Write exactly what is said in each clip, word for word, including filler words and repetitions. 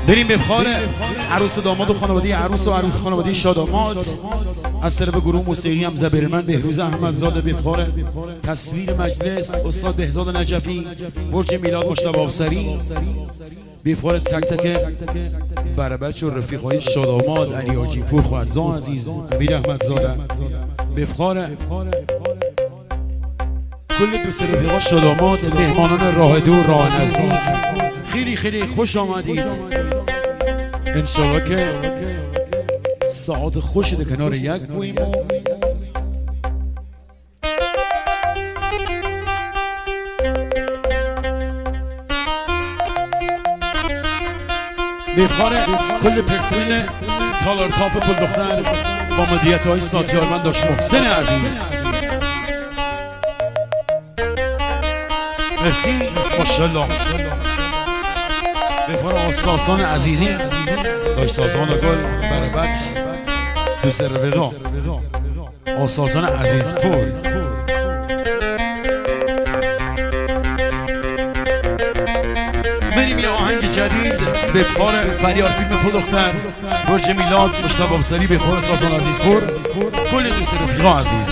بریم بفخار عروس داماد و خانواده عروس و عروس خانواده شاداماد از طرف گروه موسیقی هم زبرمن بهروز احمدزاده بفخار تصویر مجلس استاد بهزاد نجفی برج میلاد مجتبی افسری بفخار تک تک برابچ و رفیقای شاداماد علی حاجی پور خورزان عزیز امیر احمدزاده بفخار کل دوست رفیقا شاداماد مهمانان راه دور راه نزدیک خیلی خیلی خوش آمدید. انشالله که ساعت خوش ده کنار یک بویم بفخار کل پرسنل تالار تاف پل دختر با مدیریت های ساتیارمند داشت محسن عزیز مرسی ماشاءالله. بفخار آساسان عزیزی داشت سازان گل برابچ دوست رفیقا آساسان عزیز پور بریم یه آهنگ جدید بفخار فریار فیلم پل دختر برج میلاد مجتبی افسری بفخار آساسان عزیز پور کل دوست رفیقا عزیز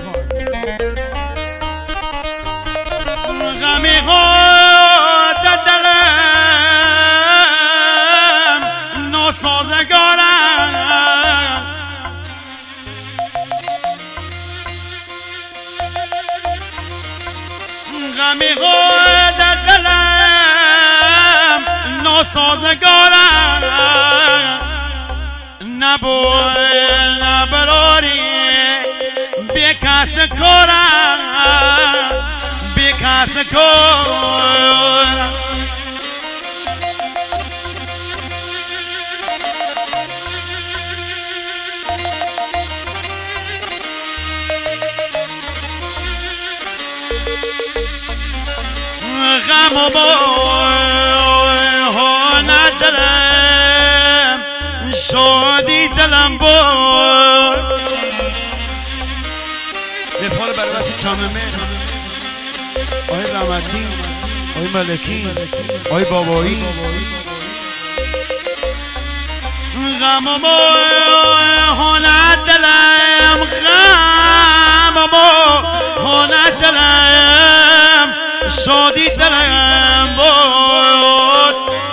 غمی خود دلم ناسازگارم غمی خود دلم ناسازگارم نبود نبراری بی کس کارم بی کس کارم غم و ها ندارم شادی دلم بود بفخار برابچ چاممه آی رحمتی آی ملکی آی بابایی غم و ها ندارم غم و ها ندارم شادی دلم بود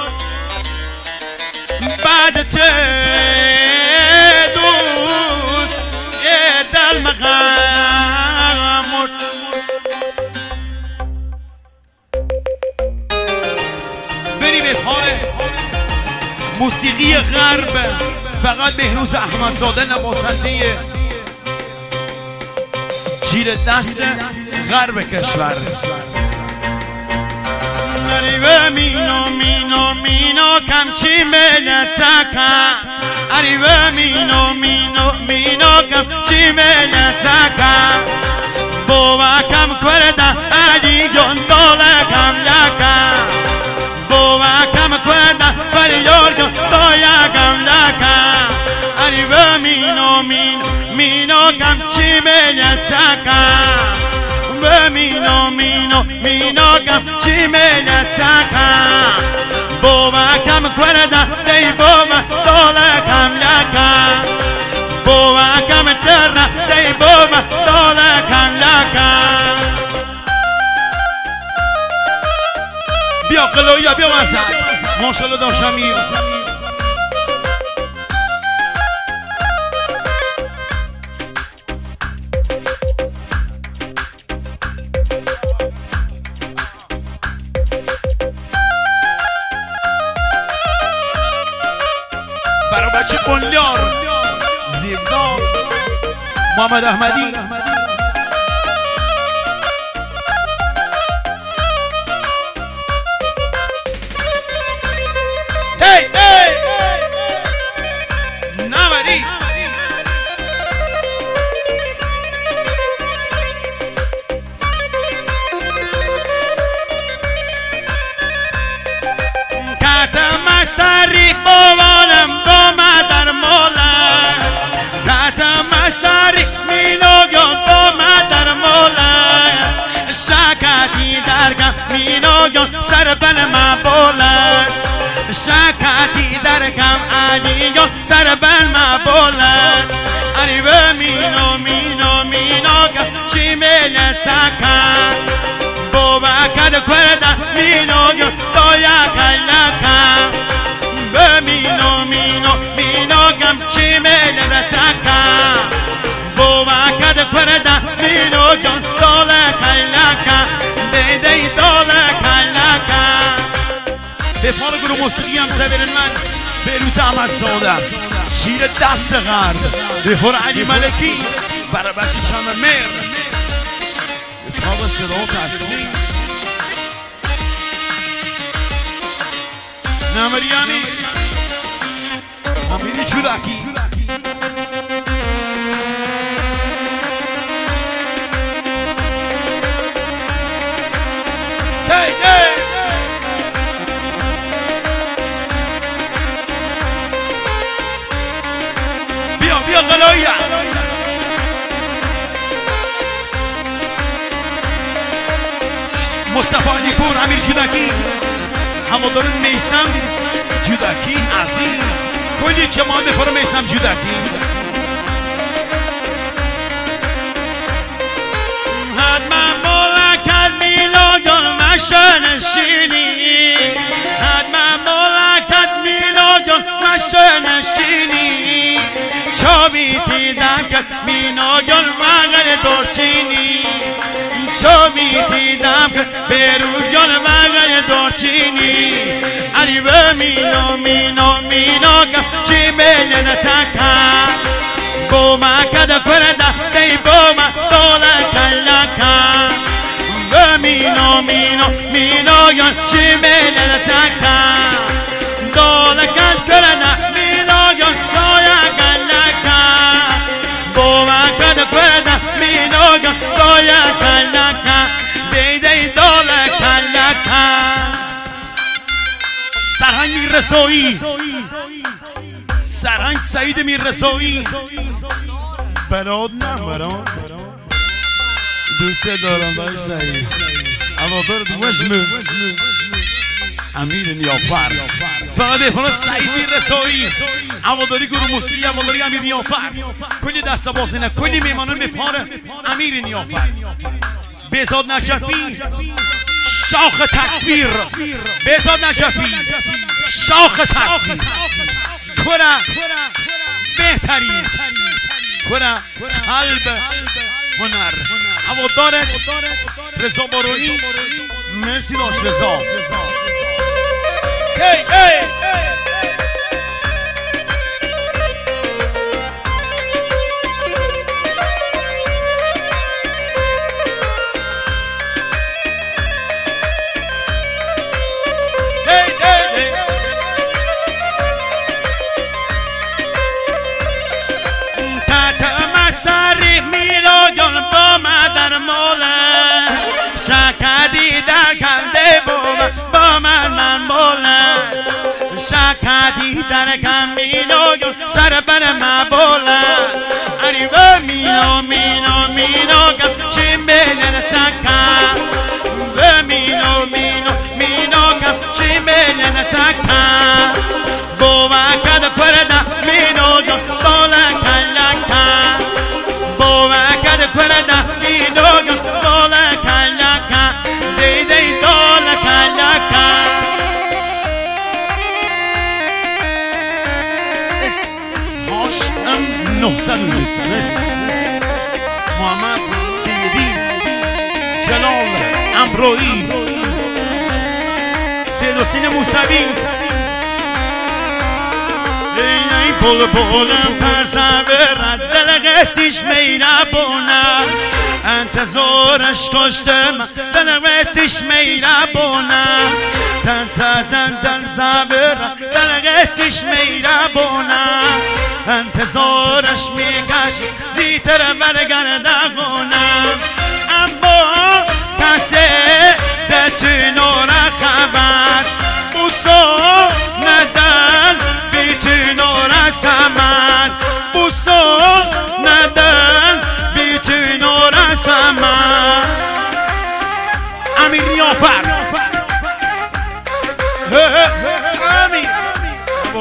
بعد چه دوست یه دل مغمور بریم بفخار موسیقی غرب فقط بهروز احمدزاده نوازنده چیر دست غرب کشور Arriva mino mino mino kamchi melataka Arriva mino mino mino kamchi melataka Bova kam kwerda ali gondola kam laka Bova kam kwerda fariyor gondola kam laka Arriva mino mino mino kamchi melataka Mino mino mino kam chimela taka Bova kam kwerda dei bova dola kam laka Bova kam terra dei bova dola kam laka بیا قلویا بیا واسه ماشاءالله داشتمی برابچ بنیار زیبدان محمد احمدی هی هی نوری کتم سری بوانم دوما در مولا کتم سری مینوگون دوما در مولا شکتی درگم مینوگون سر بل ما بولا شکت شکتی در کم علیون سر بر ما بلند اری به مینو مینو مینو کم چی ملتا کن بابا کد کرده مینو گم دایا کلا کن به مینو مینو مینو کم چی ملتا کن بابا کد کرده مینو گم دالا کلا کن دیدی دالا کلا کن به فال گروه موسیقی هم زبیر من بهروز احمدزاده شیر دست غرب به فال علی ملکی برای بچه چند مر به فال صدا و تصویر نمریانی امیری چودکی hey, hey. بیا بیا غلایه مصطفی نیکور امیر جودکی هوادار میسم جودکی عزیز کلی جماعت بفر میسم جودکی حتما ملکت میلاد مشنشینی حتما ملکت میلاد مشنشینی چابیتی دکت میناگل مغل دورچینی چابیتی دکت بروزگل مغل دورچینی علی به مینو مینو مینو کم چی میلن تکا بوما کد کرده دی بوما دوله کلکا به مینو مینو مینو کم چی میلن تکا دوله کل کرده مینو کم دویا کلکا بوما کد کرده مینو کم دویا کلکا دی دی دوله کلکا سرهنگ میررسایی سرهنگ سعید میررسایی براد نه براد دوست دارم برای سعید اما برد وشمه امیر نیافر فقط بفرا سعید میررسایی هواداری گروه موسیقی هواداری امیر نیافر کلی دست بازینه کلی میمانان بفاره امیر نیافر بهزاد نجفی شاخ تصویر بهزاد نجفی شاخ تصویر کره بهترین کره قلب هنر هوادار رضا بارونی مرسی داشت رضا هی هی سری میلادون با من در موله شکدی در کنده با من من موله شکدی در کم میلادون سر بر من بوله اری و مینو مینو مینو کم چی میلن تکم و مینو مینو مینو کم چی میلن تکم با وکد کرده مینو کم بالا کلکم وکد کرده میدوگم دوله کلکا دیدی دوله کلکا هاشم نهصد محمد سیدی جلال امرویی سید حسین موسوی ای بول بولم پرزبرد دل قسیش میربونم انتظارش کشتم دل قسیش میربونم تن تن دل زبرد دل قسیش میربونم انتظارش میکش زیتر برگردونم اما کسی ده نور خبر بوسو ندن بیتون اور سمن بوسو ندن بیتون اور سمن امیر نیافر امیر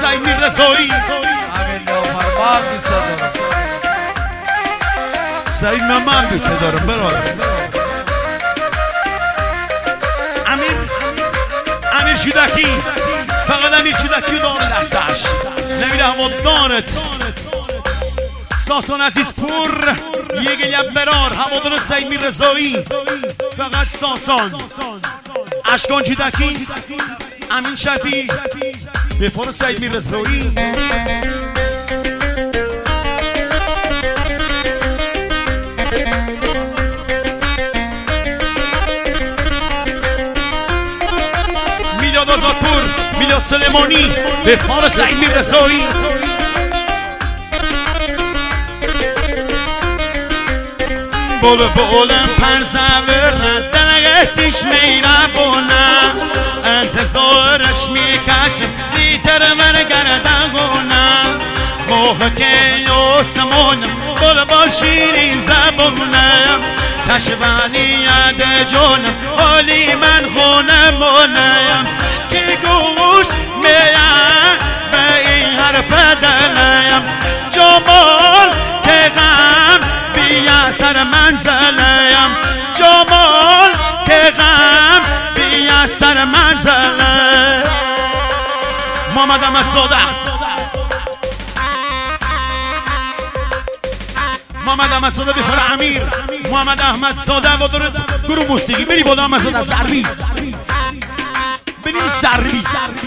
سعید میررضایی همین نوفر ما هم دوست دارم سعید من من دوست دارم برادر امیر امیر شودکی فقط امیر شودکی داره دستش نمیره همون دارت ساسان عزیز پور یک لب برار همون سعید میررضایی فقط ساسان اشکان شودکی امین شفیع به فور سعید میررضایی میلاد آزادپور میلاد سلیمانی به فور سعید میررضایی بول بولم پرزورن دلگستیش میره بولم انتظارش میکشم زیتر مرگردن گونم موقع که آسمونم بول بول شیرین زبونم تشبانی ید جونم حالی من خونم بولم که گوش میم به این حرف دلم جمال که غم بیا سر منزلم جمال که غم بیا سر منزلم محمد احمد زاده محمد احمد زاده بفر امیر محمد احمد زاده و داره گروه موسیقی بری بالا احمد زاده سربی بریم سربی